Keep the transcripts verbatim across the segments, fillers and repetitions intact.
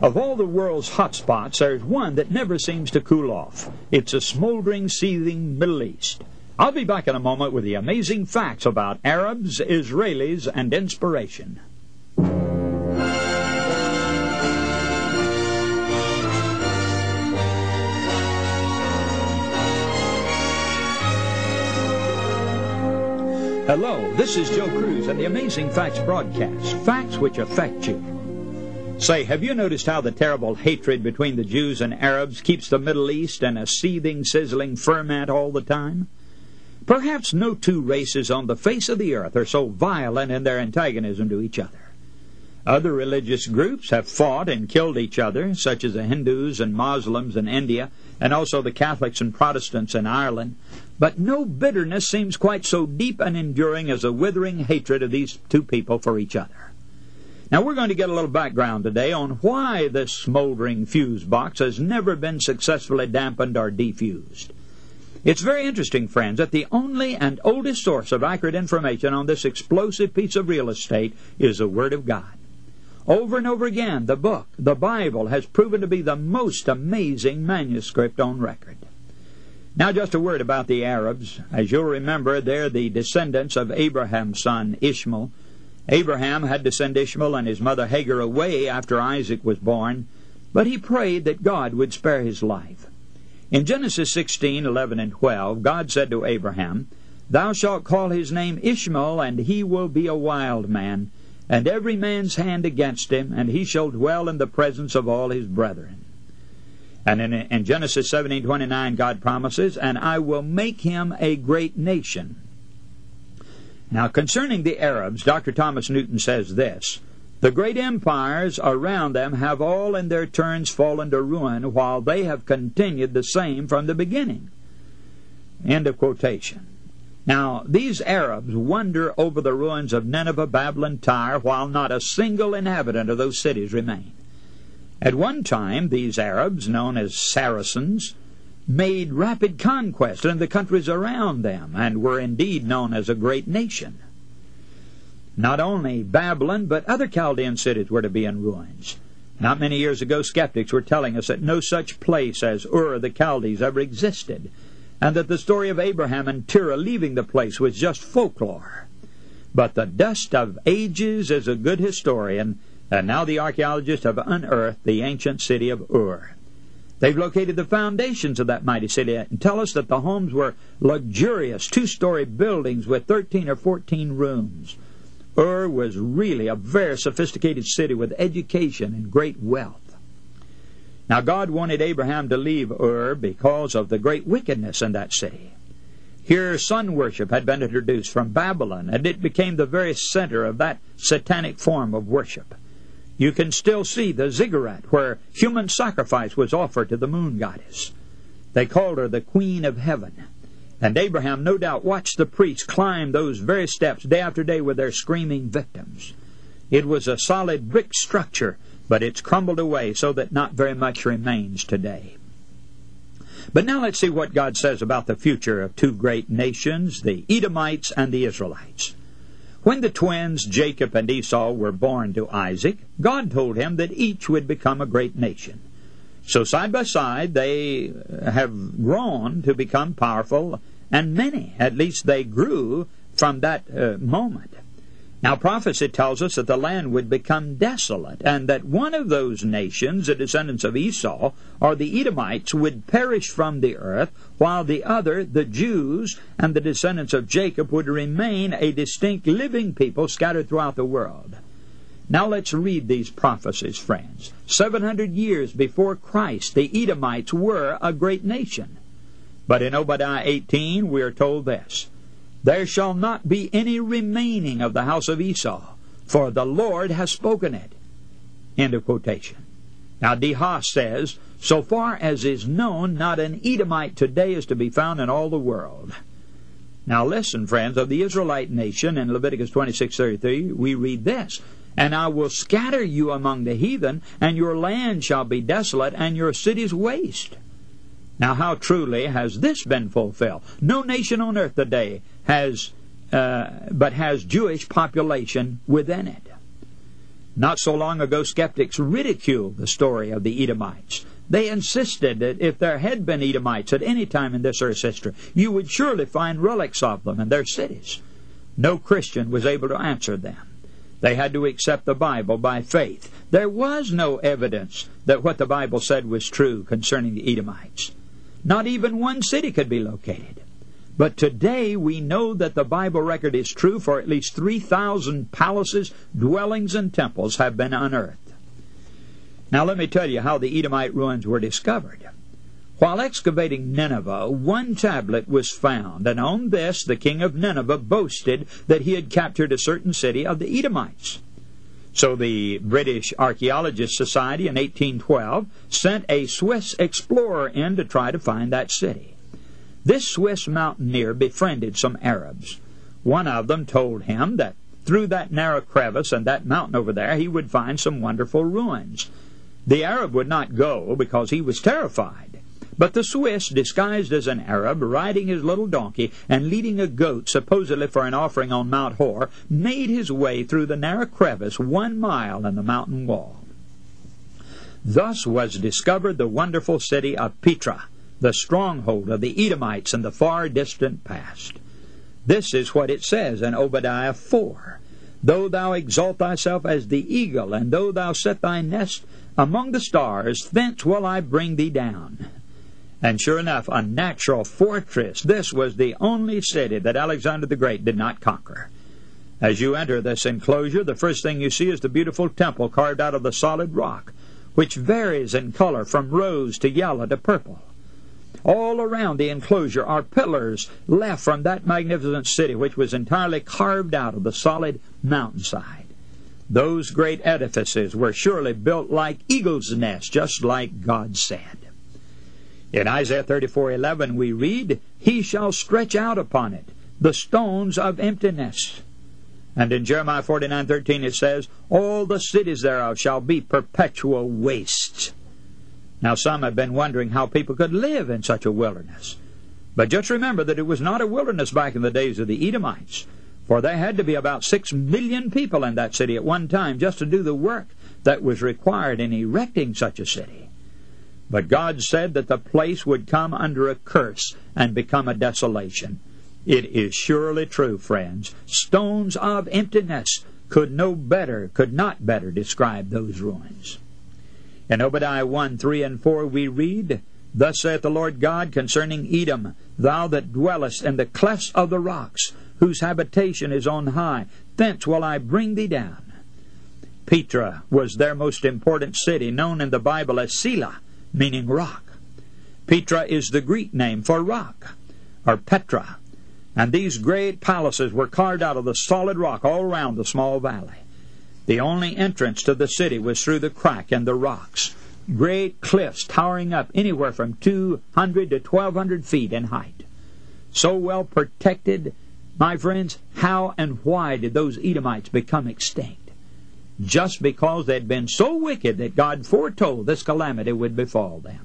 Of all the world's hot spots, there's one that never seems to cool off. It's a smoldering, seething Middle East. I'll be back in a moment with the amazing facts about Arabs, Israelis, and inspiration. Hello, this is Joe Cruz and the Amazing Facts broadcast. Facts which affect you. Say, have you noticed how the terrible hatred between the Jews and Arabs keeps the Middle East in a seething, sizzling ferment all the time? Perhaps no two races on the face of the earth are so violent in their antagonism to each other. Other religious groups have fought and killed each other, such as the Hindus and Muslims in India, and also the Catholics and Protestants in Ireland. But no bitterness seems quite so deep and enduring as the withering hatred of these two people for each other. Now, we're going to get a little background today on why this smoldering fuse box has never been successfully dampened or defused. It's very interesting, friends, that the only and oldest source of accurate information on this explosive piece of real estate is the Word of God. Over and over again, the book, the Bible, has proven to be the most amazing manuscript on record. Now, just a word about the Arabs. As you'll remember, they're the descendants of Abraham's son, Ishmael. Abraham had to send Ishmael and his mother Hagar away after Isaac was born, but he prayed that God would spare his life. In Genesis sixteen, eleven, and twelve, God said to Abraham, "Thou shalt call his name Ishmael, and he will be a wild man, and every man's hand against him, and he shall dwell in the presence of all his brethren." And in, in Genesis seventeen, twenty-nine, God promises, "And I will make him a great nation." Now, concerning the Arabs, Doctor Thomas Newton says this: "The great empires around them have all in their turns fallen to ruin, while they have continued the same from the beginning." End of quotation. Now, these Arabs wander over the ruins of Nineveh, Babylon, Tyre, while not a single inhabitant of those cities remain. At one time, these Arabs, known as Saracens, made rapid conquest in the countries around them, and were indeed known as a great nation. Not only Babylon, but other Chaldean cities were to be in ruins. Not many years ago, skeptics were telling us that no such place as Ur of the Chaldees ever existed, and that the story of Abraham and Terah leaving the place was just folklore. But the dust of ages is a good historian, and now the archaeologists have unearthed the ancient city of Ur. They've located the foundations of that mighty city and tell us that the homes were luxurious two-story buildings with thirteen or fourteen rooms. Ur was really a very sophisticated city with education and great wealth. Now, God wanted Abraham to leave Ur because of the great wickedness in that city. Here, sun worship had been introduced from Babylon, and it became the very center of that satanic form of worship. You can still see the ziggurat where human sacrifice was offered to the moon goddess. They called her the Queen of Heaven. And Abraham no doubt watched the priests climb those very steps day after day with their screaming victims. It was a solid brick structure, but it's crumbled away so that not very much remains today. But now let's see what God says about the future of two great nations, the Edomites and the Israelites. When the twins Jacob and Esau were born to Isaac, God told him that each would become a great nation. So side by side they have grown to become powerful, and many, at least they grew from that uh, moment. Now prophecy tells us that the land would become desolate, and that one of those nations, the descendants of Esau, or the Edomites, would perish from the earth, while the other, the Jews, and the descendants of Jacob, would remain a distinct living people scattered throughout the world. Now let's read these prophecies, friends. seven hundred years before Christ, the Edomites were a great nation. But in Obadiah eighteen, we are told this: "There shall not be any remaining of the house of Esau, for the Lord has spoken it." End of quotation. Now, De Haas says, "So far as is known, not an Edomite today is to be found in all the world." Now listen, friends, of the Israelite nation in Leviticus twenty-six thirty-three, we read this: "And I will scatter you among the heathen, and your land shall be desolate, and your cities waste." Now, how truly has this been fulfilled? No nation on earth today has, uh, but has Jewish population within it. Not so long ago, skeptics ridiculed the story of the Edomites. They insisted that if there had been Edomites at any time in this earth's history, you would surely find relics of them in their cities. No Christian was able to answer them. They had to accept the Bible by faith. There was no evidence that what the Bible said was true concerning the Edomites. Not even one city could be located. But today we know that the Bible record is true, for at least three thousand palaces, dwellings, and temples have been unearthed. Now let me tell you how the Edomite ruins were discovered. While excavating Nineveh, one tablet was found, and on this the king of Nineveh boasted that he had captured a certain city of the Edomites. So the British Archaeological Society in eighteen twelve sent a Swiss explorer in to try to find that city. This Swiss mountaineer befriended some Arabs. One of them told him that through that narrow crevice and that mountain over there he would find some wonderful ruins. The Arab would not go because he was terrified. But the Swiss, disguised as an Arab, riding his little donkey and leading a goat supposedly for an offering on Mount Hor, made his way through the narrow crevice one mile in the mountain wall. Thus was discovered the wonderful city of Petra, the stronghold of the Edomites in the far distant past. This is what it says in Obadiah four. Though thou exalt thyself as the eagle, and though thou set thy nest among the stars, thence will I bring thee down. And sure enough, a natural fortress. This was the only city that Alexander the Great did not conquer. As you enter this enclosure, the first thing you see is the beautiful temple carved out of the solid rock, which varies in color from rose to yellow to purple. All around the enclosure are pillars left from that magnificent city, which was entirely carved out of the solid mountainside. Those great edifices were surely built like eagles' nests, just like God said. In Isaiah thirty-four eleven we read, He shall stretch out upon it the stones of emptiness. And in Jeremiah forty-nine thirteen it says, All the cities thereof shall be perpetual wastes. Now some have been wondering how people could live in such a wilderness. But just remember that it was not a wilderness back in the days of the Edomites, for there had to be about six million people in that city at one time just to do the work that was required in erecting such a city. But God said that the place would come under a curse and become a desolation. It is surely true, friends. Stones of emptiness could no better, could not better describe those ruins. In Obadiah one, three, and four we read, Thus saith the Lord God concerning Edom, Thou that dwellest in the clefts of the rocks, whose habitation is on high, thence will I bring thee down. Petra was their most important city, known in the Bible as Selah, meaning rock. Petra is the Greek name for rock, or Petra. And these great palaces were carved out of the solid rock all around the small valley. The only entrance to the city was through the crack in the rocks. Great cliffs towering up anywhere from two hundred to twelve hundred feet in height. So well protected, my friends, how and why did those Edomites become extinct? Just because they'd been so wicked that God foretold this calamity would befall them.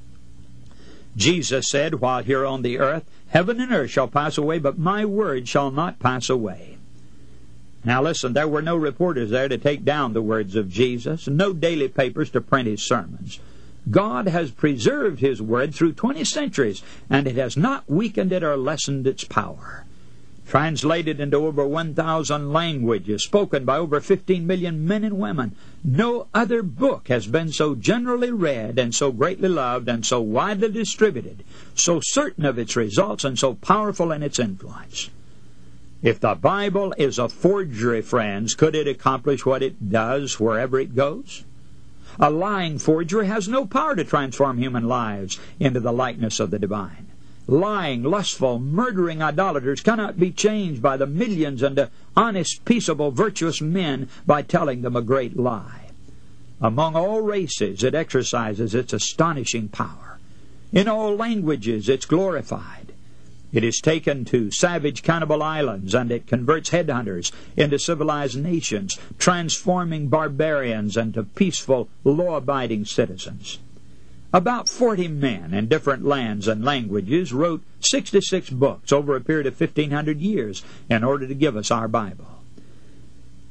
Jesus said, while here on the earth, Heaven and earth shall pass away, but my word shall not pass away. Now listen, there were no reporters there to take down the words of Jesus, no daily papers to print His sermons. God has preserved His word through twenty centuries, and it has not weakened it or lessened its power. Translated into over one thousand languages, spoken by over fifteen million men and women, no other book has been so generally read and so greatly loved and so widely distributed, so certain of its results and so powerful in its influence. If the Bible is a forgery, friends, could it accomplish what it does wherever it goes? A lying forgery has no power to transform human lives into the likeness of the divine. Lying, lustful, murdering idolaters cannot be changed by the millions into honest, peaceable, virtuous men by telling them a great lie. Among all races, it exercises its astonishing power. In all languages, it's glorified. It is taken to savage cannibal islands, and it converts headhunters into civilized nations, transforming barbarians into peaceful, law-abiding citizens. About forty men in different lands and languages wrote sixty-six books over a period of fifteen hundred years in order to give us our Bible.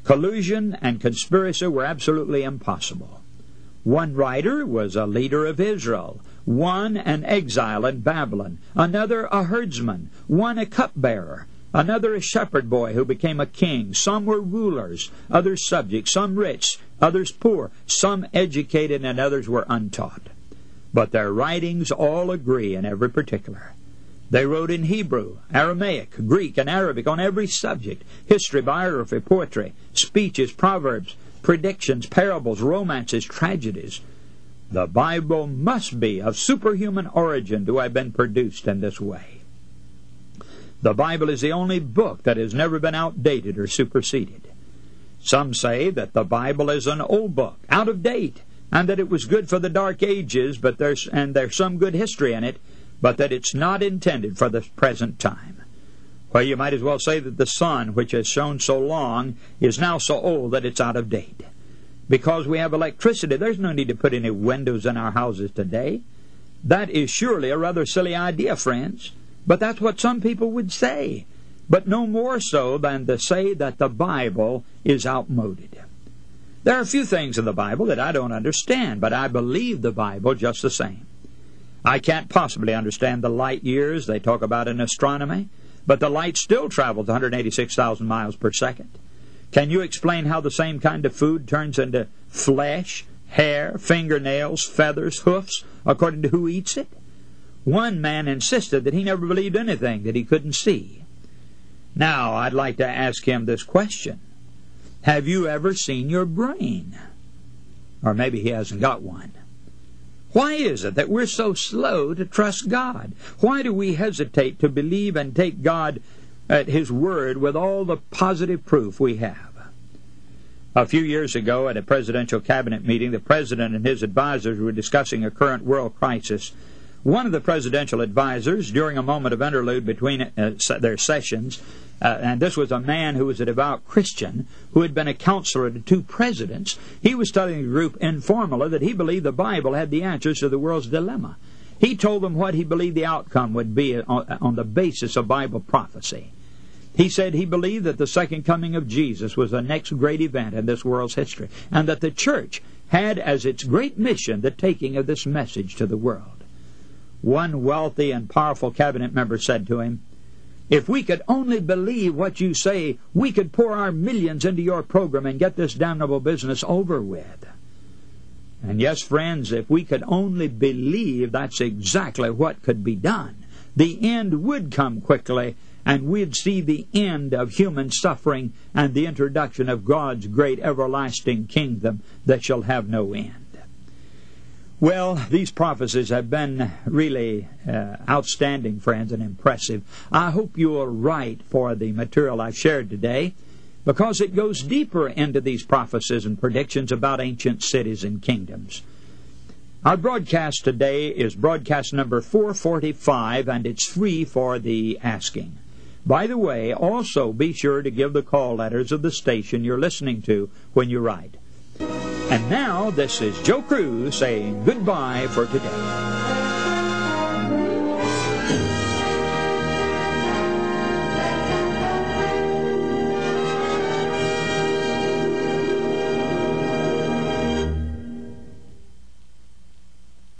Collusion and conspiracy were absolutely impossible. One writer was a leader of Israel, one an exile in Babylon, another a herdsman, one a cupbearer, another a shepherd boy who became a king. Some were rulers, others subjects, some rich, others poor, some educated, and others were untaught. But their writings all agree in every particular. They wrote in Hebrew, Aramaic, Greek, and Arabic on every subject: history, biography, poetry, speeches, proverbs, predictions, parables, romances, tragedies. The Bible must be of superhuman origin to have been produced in this way. The Bible is the only book that has never been outdated or superseded. Some say that the Bible is an old book, out of date, and that it was good for the Dark Ages, but there's and there's some good history in it, but that it's not intended for the present time. Well, you might as well say that the sun, which has shone so long, is now so old that it's out of date. Because we have electricity, there's no need to put any windows in our houses today. That is surely a rather silly idea, friends, but that's what some people would say, but no more so than to say that the Bible is outmoded. There are a few things in the Bible that I don't understand, but I believe the Bible just the same. I can't possibly understand the light years they talk about in astronomy, but the light still travels one hundred eighty-six thousand miles per second. Can you explain how the same kind of food turns into flesh, hair, fingernails, feathers, hoofs, according to who eats it? One man insisted that he never believed anything that he couldn't see. Now, I'd like to ask him this question. Have you ever seen your brain? Or maybe he hasn't got one. Why is it that we're so slow to trust God? Why do we hesitate to believe and take God at His word with all the positive proof we have? A few years ago at a presidential cabinet meeting, the president and his advisors were discussing a current world crisis. One of the presidential advisors, during a moment of interlude between uh, their sessions, uh, and this was a man who was a devout Christian who had been a counselor to two presidents, he was telling the group informally that he believed the Bible had the answers to the world's dilemma. He told them what he believed the outcome would be on, on the basis of Bible prophecy. He said he believed that the second coming of Jesus was the next great event in this world's history, and that the church had as its great mission the taking of this message to the world. One wealthy and powerful cabinet member said to him, "If we could only believe what you say, we could pour our millions into your program and get this damnable business over with." And yes, friends, if we could only believe, that's exactly what could be done. The end would come quickly, and we'd see the end of human suffering and the introduction of God's great everlasting kingdom that shall have no end. Well, these prophecies have been really uh, outstanding, friends, and impressive. I hope you will write for the material I've shared today, because it goes deeper into these prophecies and predictions about ancient cities and kingdoms. Our broadcast today is broadcast number four forty-five, and it's free for the asking. By the way, also be sure to give the call letters of the station you're listening to when you write. And now, this is Joe Cruz saying goodbye for today.